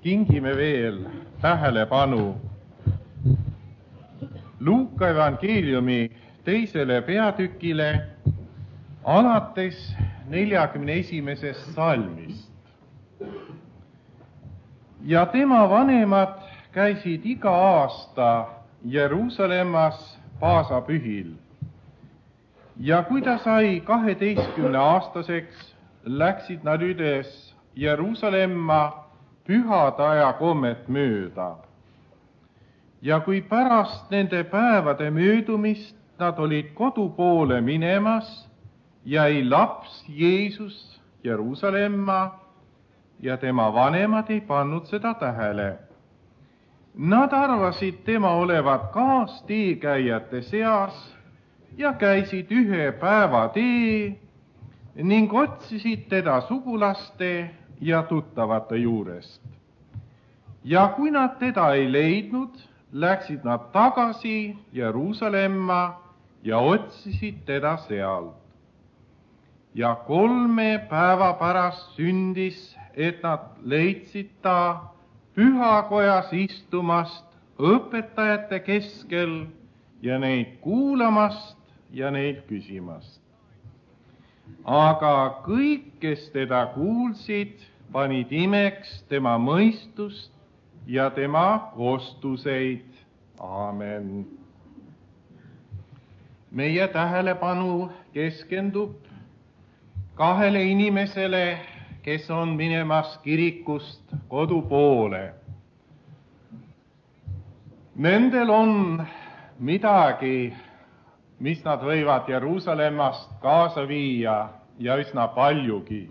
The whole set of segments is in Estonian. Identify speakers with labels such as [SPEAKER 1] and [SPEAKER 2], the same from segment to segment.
[SPEAKER 1] kingime veel tähelepanu Luuka evangeeliumi 2. peatükile alates 41. salmist. Ja tema vanemad käisid iga aasta Jeruusalemmas paasapühil. Ja kui ta sai 12-aastaseks, läksid nad üles Jeruusalemma pühade aja kommet mööda. Ja kui pärast nende päevade möödumist nad olid kodu poole minemas, jäi laps Jeesus Jeruusalemma ja tema vanemad ei pannud seda tähele. Nad arvasid tema olevat kaasteekäijate seas ja käisid ühe päeva tee ning otsisid teda sugulaste ja tuttavate juurest. Ja kui nad teda ei leidnud, läksid nad tagasi Jeruusalemma ja otsisid teda sealt. Ja 3 päeva pärast sündis, et nad leidsid ta pühakojas istumast õpetajate keskel ja neid kuulamast ja neid küsimast. Aga kõik, kes teda kuulsid, panid imeks tema mõistust ja tema kostuseid. Aamen. Meie tähelepanu keskendub 2 inimesele, kes on minemas kirikust kodu poole. Nendel on midagi, mis nad võivad Jeruusalemmast kaasa viia ja üsna paljugi.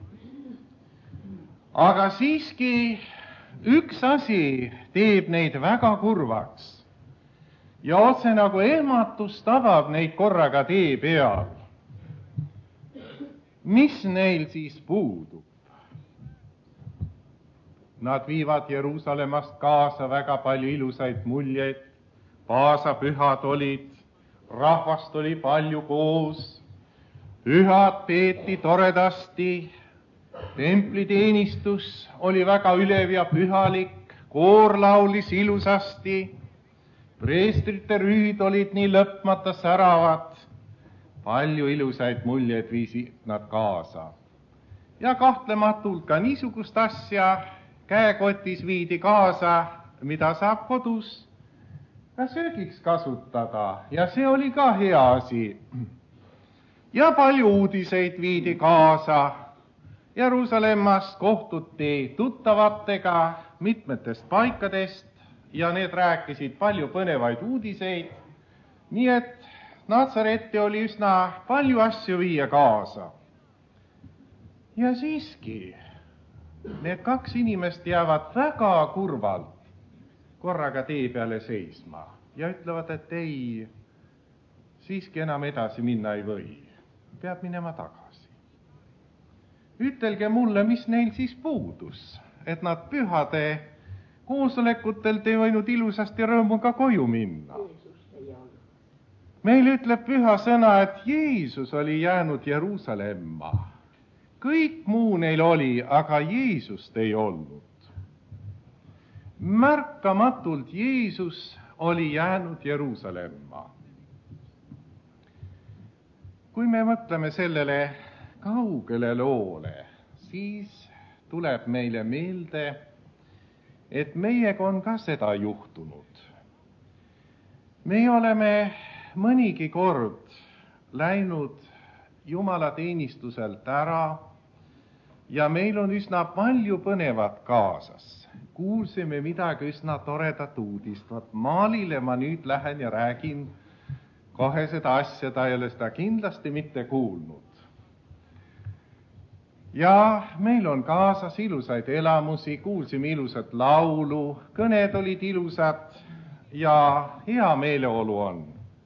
[SPEAKER 1] Aga siiski üks asi teeb neid väga kurvaks ja otse nagu ehmatus tabab neid korraga tee peal. Mis neil siis puudub? Nad viivad Jeruusalemmast kaasa väga palju ilusaid muljeid, paasapühad olid, rahvast oli palju koos, pühad peeti toredasti, templiteenistus oli väga ülev ja pühalik, koor laulis ilusasti, preestrite rüüd olid nii lõpmata säravad, palju ilusaid muljeid viisid nad kaasa. Ja kahtlematult ka niisugust asja käekotis viidi kaasa, mida saab kodus ka söögiks kasutada ja see oli ka hea asi. Ja palju uudiseid viidi kaasa. Jeruusalemmas kohtuti tuttavatega mitmetest paikadest ja need rääkisid palju põnevaid uudiseid, nii et Natsaretti oli üsna palju asju viia kaasa. Ja siiski need 2 inimest jäävad väga kurvalt korraga tee peale seisma ja ütlevad, et ei, siiski enam edasi minna ei või, peab minema tagasi. Ütelge mulle, mis neil siis puudus, et nad pühade koosolekutelt ei võinud ilusasti rõõmuga koju minna. Meil ütleb püha sõna, et Jeesus oli jäänud Jeruusalemma. Kõik muu neil oli, aga Jeesust ei olnud. Märkamatult Jeesus oli jäänud Jeruusalemma. Kui me mõtleme sellele kaugele loole, siis tuleb meile meelde, et meiega on ka seda juhtunud. Me oleme mõnigi kord läinud Jumala teenistuselt ära ja meil on üsna palju põnevat kaasas. Kuulsime midagi üsna toredat uudist. Maalile ma nüüd lähen ja räägin kohe seda asja, ta ei ole seda kindlasti mitte kuulnud. Ja meil on kaasas ilusaid elamusi, kuulsime ilusat laulu, kõned olid ilusad ja hea meeleolu on.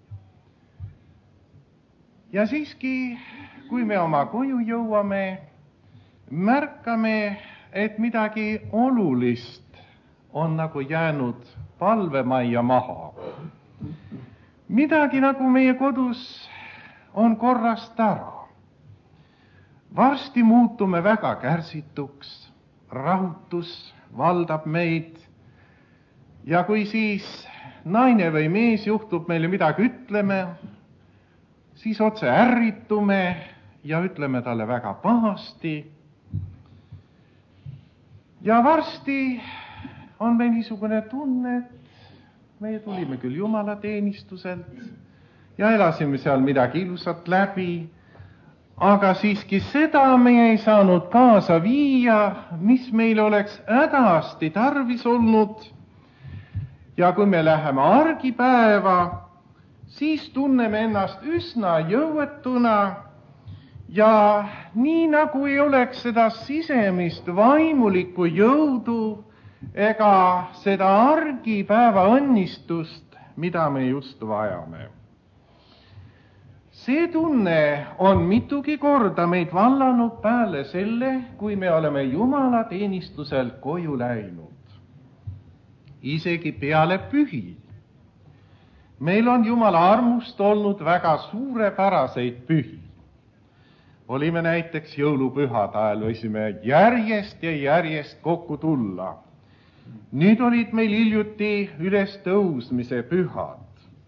[SPEAKER 1] Ja siiski, kui me oma koju jõuame, märkame, et midagi olulist on nagu jäänud palvemajja maha. Midagi nagu meie kodus on korrast ära. Varsti muutume väga kärsituks, rahutus valdab meid ja kui siis naine või mees juhtub meile midagi ütleme, siis otse ärritume ja ütleme talle väga pahasti. Ja varsti on meil niisugune tunne, et meie tulime küll jumalateenistuselt ja elasime seal midagi ilusat läbi, aga siiski seda me ei saanud kaasa viia, mis meil oleks hädasti tarvis olnud. Ja kui me läheme argipäeva, siis tunneme ennast üsna jõuetuna ja nii nagu ei oleks seda sisemist vaimulikku jõudu ega seda argipäeva õnnistust, mida me just vajame. See tunne on mitugi korda meid vallanud peale selle, kui me oleme jumalateenistuselt koju läinud. Isegi peale pühi. Meil on Jumala armust olnud väga suurepäraseid pühi. Olime näiteks jõulupühade ajal, võisime järjest ja järjest kokku tulla. Nüüd olid meil hiljuti ülestõusmise pühad.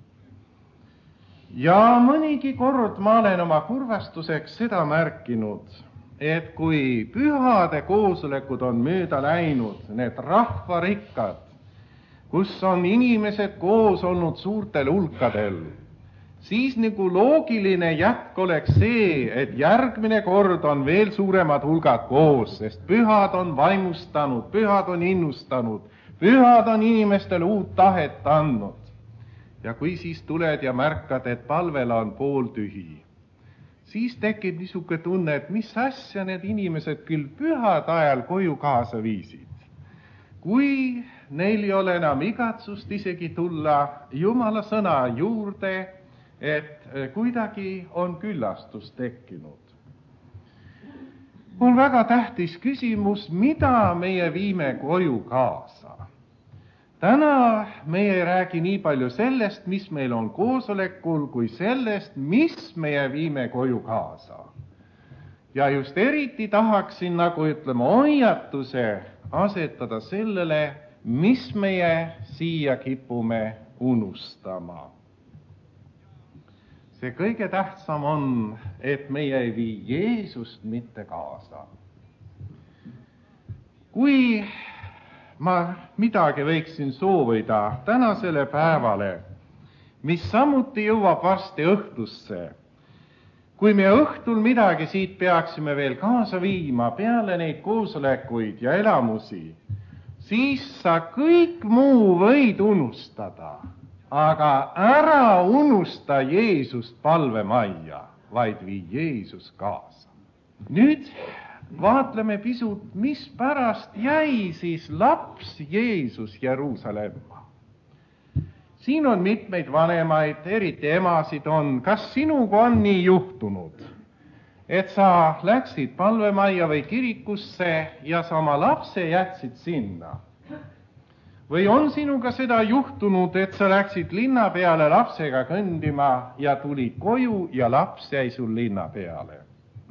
[SPEAKER 1] Ja mõnigi kord ma olen oma kurvastuseks seda märkinud, et kui pühade koosolekud on mööda läinud, need rahvarikkad, kus on inimesed koos olnud suurtel hulkadel, siis nagu loogiline jätk oleks see, et järgmine kord on veel suuremad hulgad koos, sest pühad on vaimustanud, pühad on innustanud, pühad on inimestele uut tahet andnud. Ja kui siis tuled ja märkad, et palvel on pooltühi, siis tekib niisugune tunne, et mis asja need inimesed küll pühade ajal koju kaasa viisid. Kui neil ei ole enam igatsust isegi tulla Jumala sõna juurde, et kuidagi on küllastus tekkinud. On väga tähtis küsimus, mida meie viime koju kaasa. Täna meie ei räägi nii palju sellest, mis meil on koosolekul, kui sellest, mis meie viime koju kaasa. Ja just eriti tahaksin, nagu ütleme, hoiatuse asetada sellele, mis meie siia kipume unustama. See kõige tähtsam on, et meie ei vii Jeesust mitte kaasa. Kui ma midagi võiksin soovida tänasele päevale, mis samuti jõuab varsti õhtusse, kui me õhtul midagi siit peaksime veel kaasa viima peale neid koosolekuid ja elamusi, siis sa kõik muu võid unustada, aga ära unusta Jeesust palvemajja, vaid vii Jeesus kaasa. Nüüd vaatleme pisut, mis pärast jäi siis laps Jeesus Jeruusalemma. Siin on mitmeid vanemaid, eriti emasid on. Kas sinuga on nii juhtunud, et sa läksid palvemajja või kirikusse ja sa oma lapse jätsid sinna? Või on sinuga seda juhtunud, et sa läksid linna peale lapsega kõndima ja tulid koju ja laps jäi sul linna peale?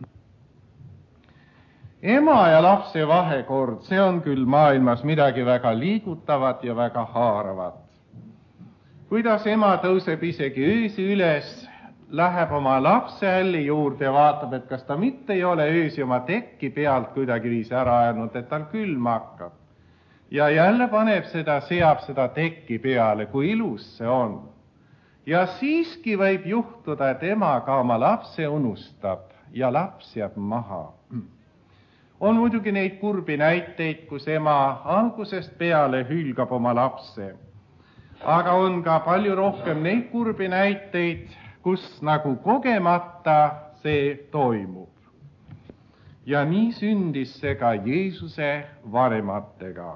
[SPEAKER 1] Ema ja lapse vahekord, see on küll maailmas midagi väga liigutavat ja väga haaravat. Kuidas ema tõuseb isegi öösi üles, läheb oma lapse hälli juurde ja vaatab, et kas ta mitte ei ole öösi oma tekki pealt kuidagi viisi ära ajanud, et tal külma hakkab. Ja jälle seab seda tekki peale, kui ilus see on. Ja siiski võib juhtuda, et ema ka oma lapse unustab ja laps jääb maha. On muidugi neid kurbi näiteid, kus ema algusest peale hülgab oma lapse. Aga on ka palju rohkem neid kurbi näiteid, kus nagu kogemata see toimub. Ja nii sündis see ka Jeesuse vanematega.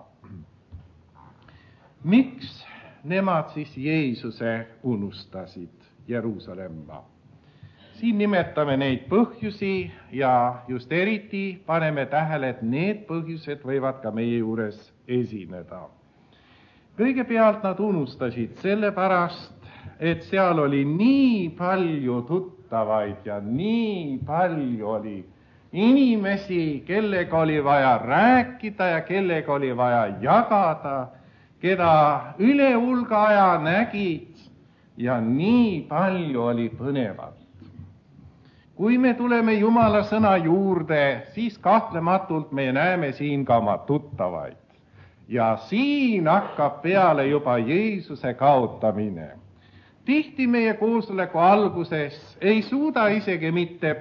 [SPEAKER 1] Miks nemad siis Jeesuse unustasid Jeruusalemma? Siin nimetame neid põhjusi ja just eriti paneme tähele, et need põhjused võivad ka meie juures esineda. Kõigepealt nad unustasid sellepärast, et seal oli nii palju tuttavaid ja nii palju oli inimesi, kellega oli vaja rääkida ja kellega oli vaja jagada, keda üle hulga aja nägid ja nii palju oli põnevat. Kui me tuleme Jumala sõna juurde, siis kahtlematult me näeme siin ka oma tuttavaid. Ja siin hakkab peale juba Jeesuse kaotamine. Tihti meie koosoleku alguses ei suuda isegi mitte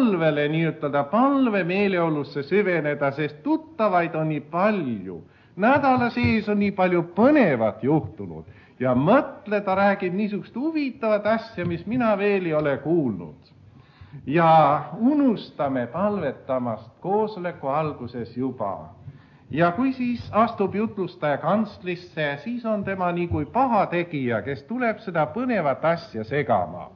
[SPEAKER 1] palve meeleolusse süveneda, sest tuttavaid on nii palju. Nädala sees on nii palju põnevat juhtunud ja mõtleda räägib niisugust huvitavat asja, mis mina veel ei ole kuulnud. Ja unustame palvetamast koosoleku alguses juba. Ja kui siis astub jutlustaja kantslisse, siis on tema nii kui pahategija, kes tuleb seda põnevat asja segama.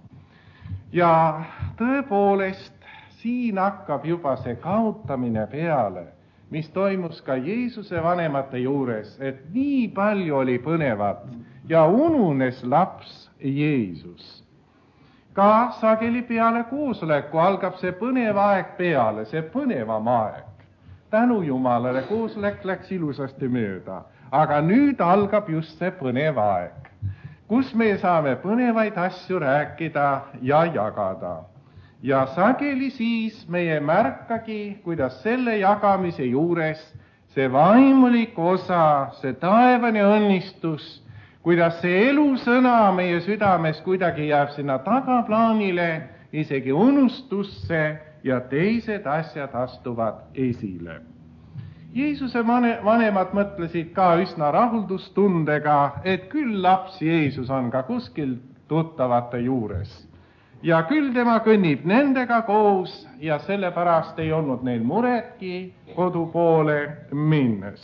[SPEAKER 1] Ja tõepoolest, siin hakkab juba see kaotamine peale, mis toimus ka Jeesuse vanemate juures, et nii palju oli põnevat ja ununes laps Jeesus. Ka sageli peale koosoleku algab see põnev aeg peale, see põnevam aeg. Tänu Jumalale, koosolek läks ilusasti mööda, aga nüüd algab just see põnev aeg, kus me saame põnevaid asju rääkida ja jagada. Ja sageli siis meie märkagi, kuidas selle jagamise juures see vaimulik osa, see taevane õnnistus, kuidas see elusõna meie südames kuidagi jääb sinna tagaplaanile, isegi unustusse, ja teised asjad astuvad esile. Jeesuse vanemad mõtlesid ka üsna rahuldustundega, et küll laps Jeesus on ka kuskil tuttavate juures. Ja küll tema kõnnib nendega koos ja sellepärast ei olnud neil muretki kodu poole minnes.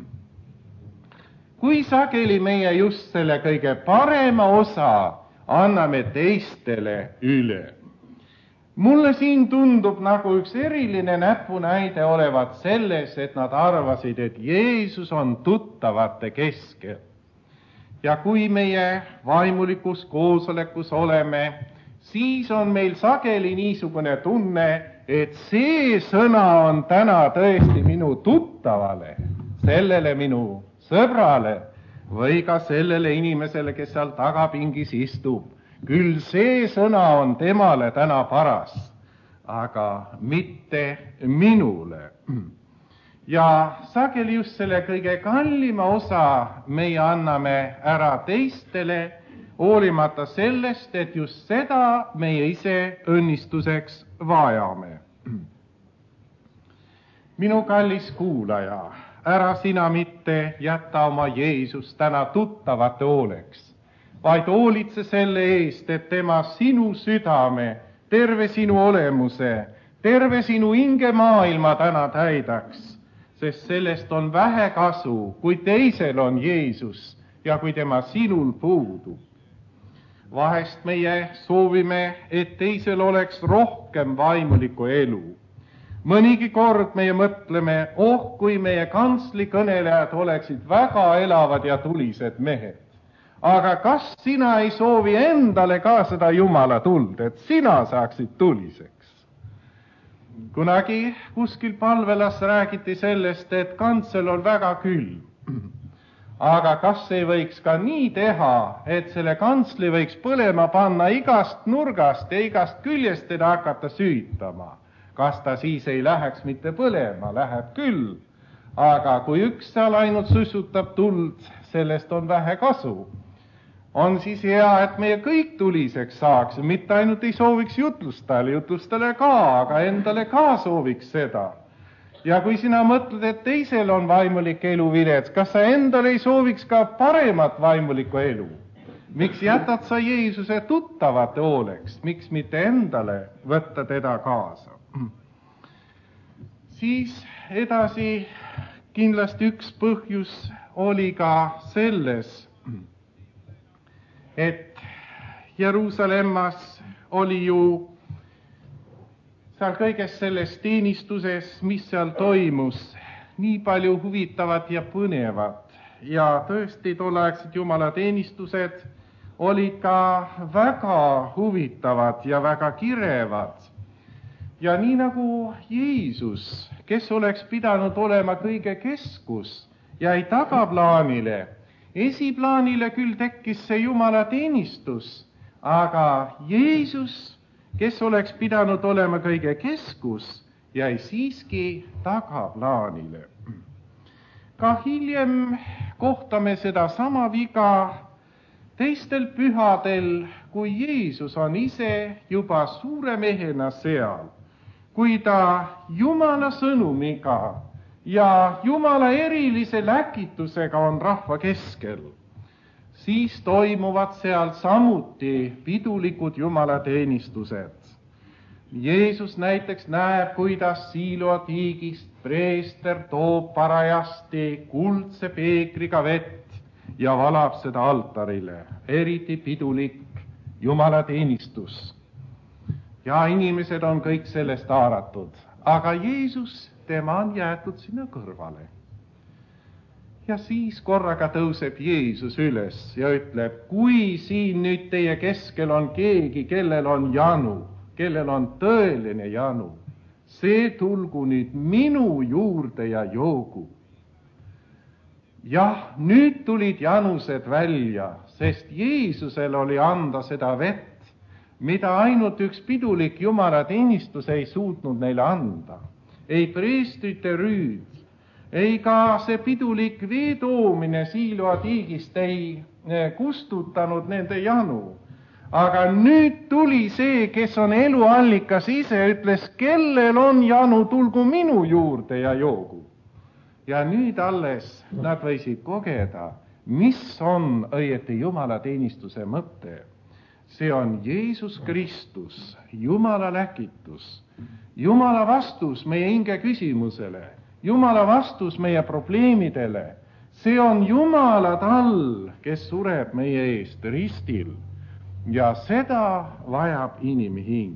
[SPEAKER 1] Kui sageli meie just selle kõige parema osa anname teistele üle. Mulle siin tundub nagu üks eriline näpunäide olevat selles, et nad arvasid, et Jeesus on tuttavate keskel. Ja kui meie vaimulikus koosolekus oleme, siis on meil sageli niisugune tunne, et see sõna on täna tõesti minu tuttavale, sellele minu sõbrale või ka sellele inimesele, kes seal tagapingis istub. Küll see sõna on temale täna paras, aga mitte minule. Ja sageli just selle kõige kallima osa meie anname ära teistele, hoolimata sellest, et just seda meie ise õnnistuseks vajame. Minu kallis kuulaja, ära sina mitte jätta oma Jeesus täna tuttavate hooleks, vaid hoolitse selle eest, et tema sinu südame, terve sinu olemuse, terve sinu hingemaailma täna täidaks, sest sellest on vähe kasu, kui teisel on Jeesus ja kui tema sinul puudub. Vahest meie soovime, et teisel oleks rohkem vaimulikku elu. Mõnigi kord meie mõtleme, kui meie kantsli kõnelejad oleksid väga elavad ja tulised mehed. Aga kas sina ei soovi endale ka seda Jumala tuld, et sina saaksid tuliseks? Kunagi kuskil palvelas räägiti sellest, et kantsel on väga külm. Aga kas ei võiks ka nii teha, et selle kantsli võiks põlema panna igast nurgast ja igast küljest teda hakata süütama? Kas ta siis ei läheks mitte põlema, läheb küll. Aga kui üks seal ainult sussutab tuld, sellest on vähe kasu. On siis hea, et meie kõik tuliseks saaks, mitte ainult ei sooviks jutlustajale ka, aga endale ka sooviks seda. Ja kui sina mõtled, et teisel on vaimulik elu vilets, kas sa endale ei sooviks ka paremat vaimulikku elu? Miks jätad sa Jeesuse tuttavate hooleks? Miks mitte endale võtta teda kaasa? Siis edasi kindlasti üks põhjus oli ka selles, et Jeruusalemmas oli ju seal kõiges selles teenistuses, mis seal toimus, nii palju huvitavat ja põnevat. Ja tõesti tolleaegsed Jumala teenistused olid ka väga huvitavad ja väga kirevad. Ja nii nagu Jeesus, kes oleks pidanud olema kõige keskus, jäi tagaplaanile. Esiplaanile küll tekkis see Jumala teenistus, aga Jeesus, kes oleks pidanud olema kõige keskus, jäi siiski tagaplaanile. Ka hiljem kohtame seda sama viga teistel pühadel, kui Jeesus on ise juba suure mehena seal, kui ta Jumala sõnumiga ja Jumala erilise läkitusega on rahva keskel, siis toimuvad seal samuti pidulikud Jumala teenistused. Jeesus näiteks näeb, kuidas Siloatiigist preester toob parajasti kuldse peekriga vett ja valab seda altarile, eriti pidulik Jumala teenistus. Ja inimesed on kõik sellest haaratud, aga Jeesus, tema on jäetud sinna kõrvale. Ja siis korraga tõuseb Jeesus üles ja ütleb, kui siin nüüd teie keskel on keegi, kellel on janu, kellel on tõeline janu, see tulgu nüüd minu juurde ja joogu. Jah, nüüd tulid janused välja, sest Jeesusel oli anda seda vett, mida ainult üks pidulik Jumala teenistus ei suutnud neile anda. Ei preestrite rüüd, ei ka see pidulik veetoomine Siloatiigist ei kustutanud nende janu. Aga nüüd tuli see, kes on eluallikas ise, ütles, kellel on janu, tulgu minu juurde ja joogu. Ja nüüd alles nad võisid kogeda, mis on õieti Jumala teenistuse mõte. See on Jeesus Kristus, Jumala läkitus, Jumala vastus meie hinge küsimusele, Jumala vastus meie probleemidele. See on Jumala tall, kes sureb meie eest ristil ja seda vajab inimhing.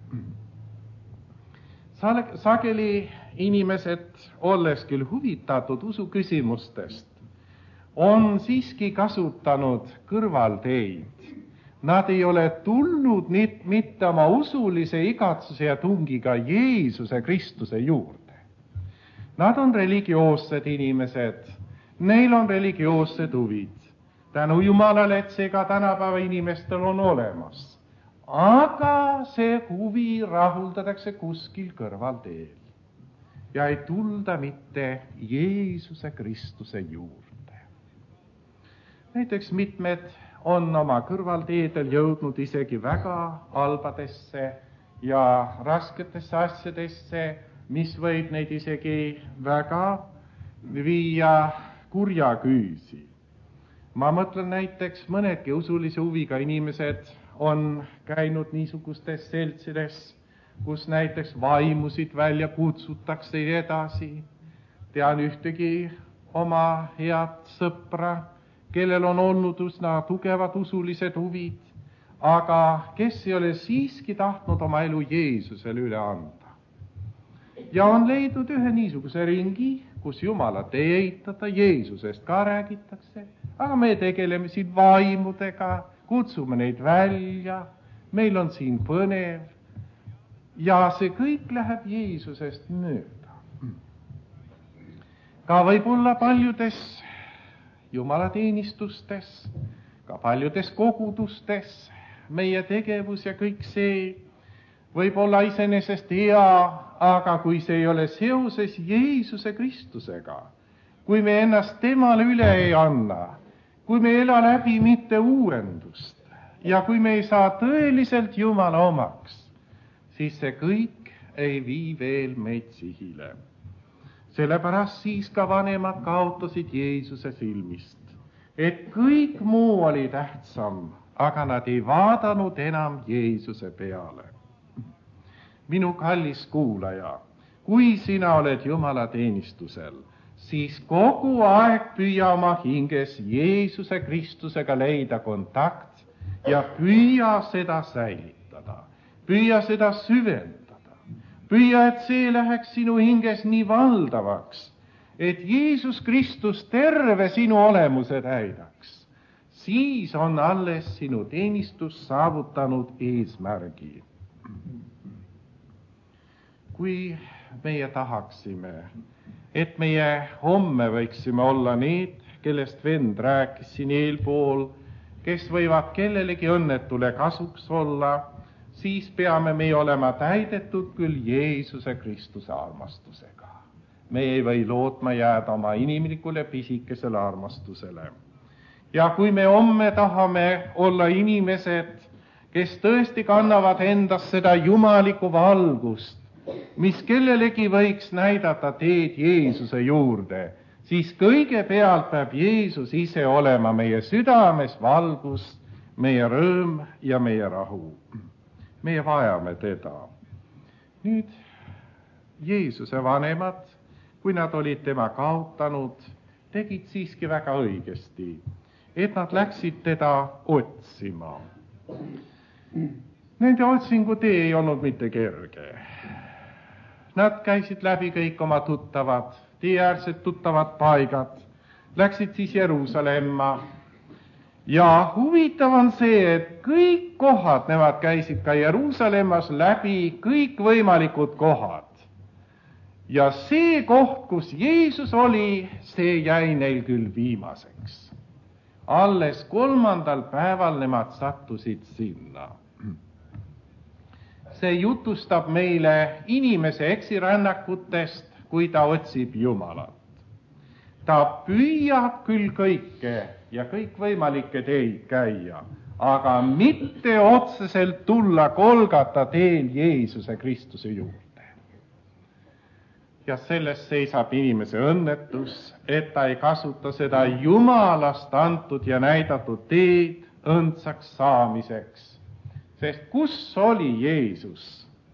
[SPEAKER 1] Sageli inimesed, olles küll huvitatud usuküsimustest, on siiski kasutanud kõrvalteid. Nad ei ole tulnud mitte oma usulise igatsuse ja tungiga Jeesuse Kristuse juurde. Nad on religioossed inimesed, neil on religioossed huvid. Tänu Jumalale, et see ka tänapäeva inimestel on olemas. Aga see huvi rahuldatakse kuskil kõrvalteel. Ja ei tulda mitte Jeesuse Kristuse juurde. Näiteks mitmed on oma kõrvalteedel jõudnud isegi väga halbadesse ja rasketesse asjadesse, mis võib neid isegi väga viia kurja küüsi. Ma mõtlen näiteks mõnedki usulise huviga inimesed on käinud niisugustes seltsides, kus näiteks vaimusid välja kutsutakse edasi. Tean ühtegi oma head sõpra, kellel on olnud üsna tugevad usulised huvid, aga kes ei ole siiski tahtnud oma elu Jeesusele üle anda. Ja on leidnud ühe niisuguse ringi, kus Jumalat ei eitata, Jeesusest ka räägitakse, aga me tegeleme siin vaimudega, kutsume neid välja, meil on siin põnev ja see kõik läheb Jeesusest mööda. Ka võib-olla paljudes Jumala teenistustes, ka paljudes kogudustes, meie tegevus ja kõik see võib olla iseenesest hea, aga kui see ei ole seoses Jeesuse Kristusega, kui me ennast temale üle ei anna, kui me ei ela läbi mitte uuendust ja kui me ei saa tõeliselt Jumala omaks, siis see kõik ei vii veel meid sihile. Sellepärast siis ka vanemad kaotasid Jeesuse silmist, et kõik muu oli tähtsam, aga nad ei vaadanud enam Jeesuse peale. Minu kallis kuulaja, kui sina oled Jumala teenistusel, siis kogu aeg püüa oma hinges Jeesuse Kristusega leida kontakt ja püüa seda säilitada, püüa seda süvendada. Püüa, et see läheks sinu hinges nii valdavaks, et Jeesus Kristus terve sinu olemuse täidaks. Siis on alles sinu teenistus saavutanud eesmärgi. kui meie tahaksime, et meie homme võiksime olla need, kellest vend rääkis siin eelpool, kes võivad kellelegi õnnetule kasuks olla, siis peame me olema täidetud küll Jeesuse Kristuse armastusega. Me ei või lootma jääda oma inimlikule pisikesele armastusele. Ja kui me homme tahame olla inimesed, kes tõesti kannavad endas seda jumalikku valgust, mis kellelegi võiks näidata teed Jeesuse juurde, siis kõigepealt peab Jeesus ise olema meie südames valgus, meie rõõm ja meie rahu. Meie vajame teda. Nüüd Jeesuse vanemad, kui nad olid tema kaotanud, tegid siiski väga õigesti, et nad läksid teda otsima. Nende otsingu tee ei olnud mitte kerge. Nad käisid läbi kõik oma tuttavad, teeäärsed tuttavad paigad, läksid siis Jeruusalemma. Ja huvitav on see, et kõik kohad, nemad käisid ka Jeruusalemmas läbi, kõik võimalikud kohad. Ja see koht, kus Jeesus oli, see jäi neil küll viimaseks. Alles 3. päeval nemad sattusid sinna. See jutustab meile inimese eksirännakutest, kui ta otsib Jumalat. Ta püüab küll kõike ja kõikvõimalikke teid käia, aga mitte otseselt tulla Golgata teel Jeesuse Kristuse juurde. Ja selles seisab inimese õnnetus, et ta ei kasuta seda Jumalast antud ja näidatud teed õndsaks saamiseks. Sest kus oli Jeesus?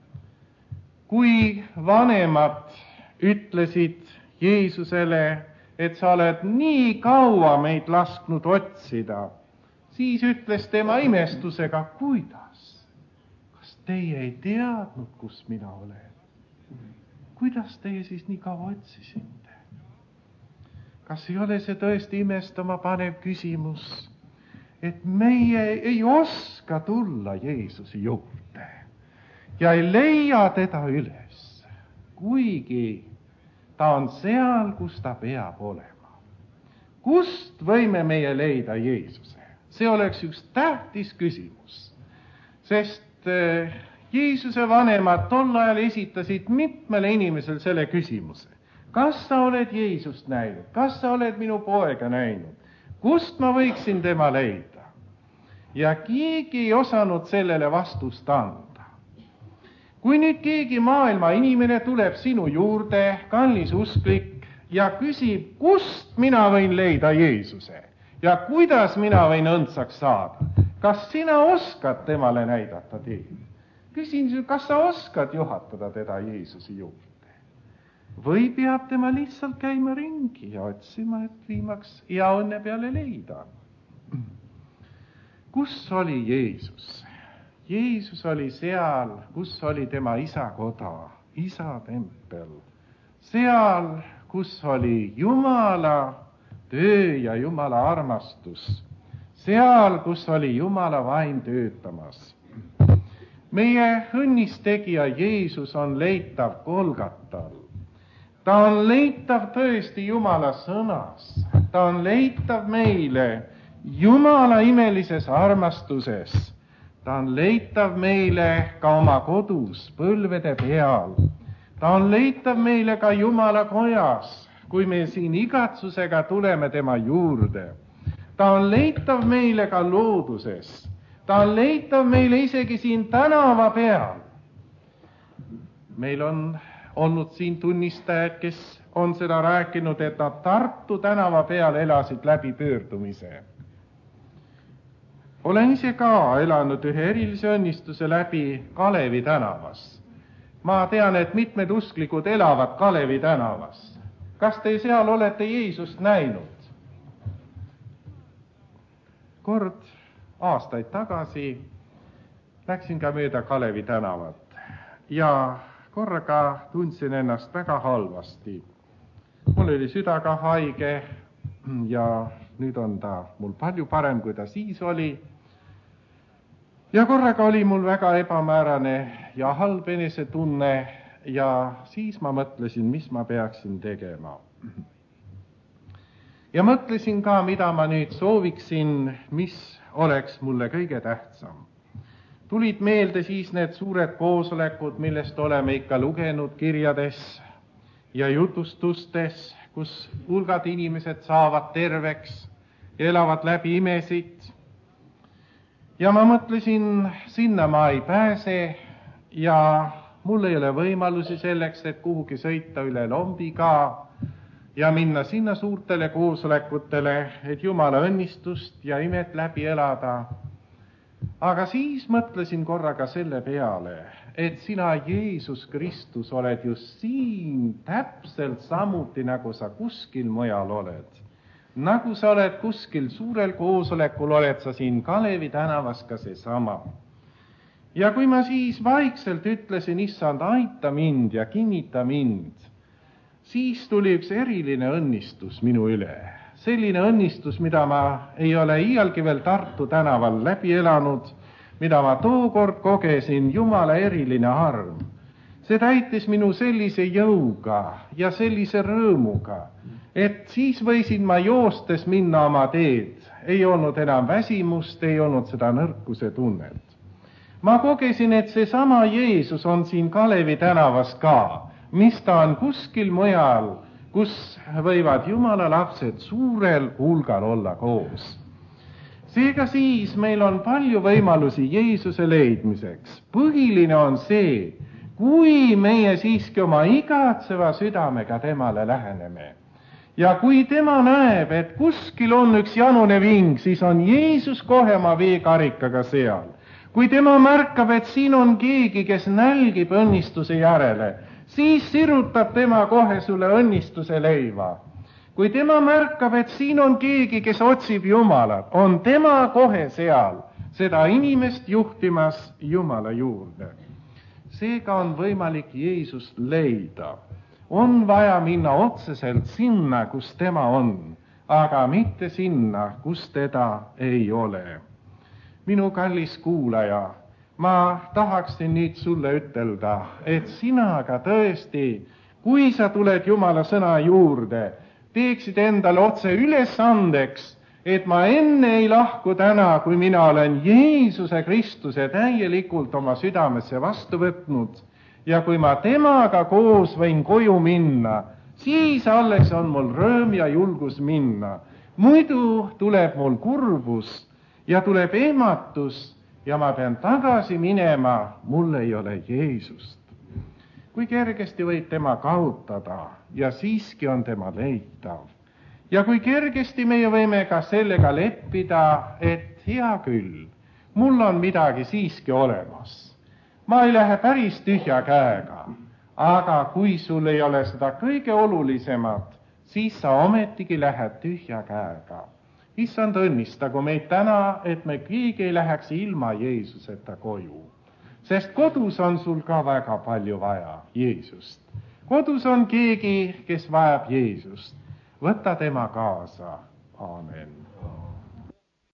[SPEAKER 1] Kui vanemad ütlesid Jeesusele, et sa oled nii kaua meid lasknud otsida, siis ütles tema imestusega, kuidas? Kas teie ei teadnud, kus mina olen? Kuidas teie siis nii kaua otsisite? Kas ei ole see tõesti imestama panev küsimus, et meie ei oska tulla Jeesuse juurde ja ei leia teda üles, kuigi ta on seal, kus ta peab olema. Kust võime meie leida Jeesuse? See oleks üks tähtis küsimus, sest Jeesuse vanemad tol ajal esitasid mitmele inimesel selle küsimuse. Kas sa oled Jeesust näinud? Kas sa oled minu poega näinud? Kust ma võiksin tema leida? Ja keegi ei osanud sellele vastust anda. Kui nüüd keegi maailma inimene tuleb sinu juurde, kallis usklik, ja küsib, kust mina võin leida Jeesuse ja kuidas mina võin õndsaks saada, kas sina oskad temale näidata teed? Küsin, kas sa oskad juhatada teda Jeesuse juurde? Või peab tema lihtsalt käima ringi ja otsima, et viimaks hea õnne peale leida? Kus oli Jeesus? Jeesus oli seal, kus oli tema isa koda, isa tempel. Seal, kus oli Jumala töö ja Jumala armastus. Seal, kus oli Jumala vaim töötamas. Meie õnnistegija Jeesus on leitav Golgatal. Ta on leitav tõesti Jumala sõnas. Ta on leitav meile Jumala imelises armastuses. Ta on leitav meile ka oma kodus, põlvede peal. Ta on leitav meile ka Jumala kojas, kui me siin igatsusega tuleme tema juurde. Ta on leitav meile ka looduses. Ta on leitav meile isegi siin tänava peal. Meil on olnud siin tunnistajad, kes on seda rääkinud, et nad Tartu tänava peal elasid läbi pöördumise. Olen ise ka elanud ühe erilise õnnistuse läbi Kalevi tänavas. Ma tean, et mitmed usklikud elavad Kalevi tänavas. Kas te seal olete Jeesust näinud? Kord aastaid tagasi läksin ka mööda Kalevi tänavat ja korraga tundsin ennast väga halvasti. Mul oli süda ka haige ja nüüd on ta mul palju parem, kui ta siis oli. Ja korraga oli mul väga ebamäärane ja halb enesetunne ja siis ma mõtlesin, mis ma peaksin tegema. Ja mõtlesin ka, mida ma nüüd sooviksin, mis oleks mulle kõige tähtsam. Tulid meelde siis need suured koosolekud, millest oleme ikka lugenud kirjades ja jutustustes, kus hulgad inimesed saavad terveks ja elavad läbi imesid. Ja ma mõtlesin, sinna ma ei pääse ja mul ei ole võimalusi selleks, et kuhugi sõita üle lombi ka ja minna sinna suurtele koosolekutele, et Jumala õnnistust ja imet läbi elada. Aga siis mõtlesin korraga selle peale, et sina, Jeesus Kristus, oled just siin täpselt samuti, nagu sa kuskil mujal oled. Nagu sa oled kuskil suurel koosolekul, oled sa siin Kalevi tänavas ka seesama. Ja kui ma siis vaikselt ütlesin, issand, aita mind ja kinnita mind, siis tuli üks eriline õnnistus minu üle. Selline õnnistus, mida ma ei ole iialgi veel Tartu tänaval läbi elanud, mida ma tookord kogesin, Jumala eriline arm. See täitis minu sellise jõuga ja sellise rõõmuga, et siis võisin ma joostes minna oma teed. Ei olnud enam väsimust, ei olnud seda nõrkuse tunnet. Ma kogesin, et seesama Jeesus on siin Kalevi tänavas ka, mis ta on kuskil mujal, kus võivad Jumala lapsed suurel hulgal olla koos. Seega siis meil on palju võimalusi Jeesuse leidmiseks. Põhiline on see, kui meie siiski oma igatseva südamega temale läheneme. Ja kui tema näeb, et kuskil on üks janune ving, siis on Jeesus kohe oma veekarikaga seal. Kui tema märkab, et siin on keegi, kes nälgib õnnistuse järele, siis sirutab tema kohe sulle õnnistuse leiva. Kui tema märkab, et siin on keegi, kes otsib Jumalat, on tema kohe seal, seda inimest juhtimas Jumala juurde. Seega on võimalik Jeesust leida. On vaja minna otseselt sinna, kus tema on, aga mitte sinna, kus teda ei ole. Minu kallis kuulaja, ma tahaksin nüüd sulle ütelda, et sina ka tõesti, kui sa tuled Jumala sõna juurde, teeksid endale otse ülesandeks, et ma enne ei lahku täna, kui mina olen Jeesuse Kristuse täielikult oma südamesse vastu võtnud ja kui ma temaga koos võin koju minna, siis alles on mul rõõm ja julgus minna. Muidu tuleb mul kurbus ja tuleb ehmatus ja ma pean tagasi minema, mul ei ole Jeesust. Kui kergesti võib tema kaotada ja siiski on tema leitav. Ja kui kergesti meie võime ka sellega leppida, et hea küll, mul on midagi siiski olemas. Ma ei lähe päris tühja käega, aga kui sul ei ole seda kõige olulisemat, siis sa ometigi lähed tühja käega. Issand, õnnistagu meid täna, et me keegi ei läheks ilma Jeesuseta koju. Sest kodus on sul ka väga palju vaja Jeesust. Kodus on keegi, kes vajab Jeesust. Võta tema kaasa. Aamen.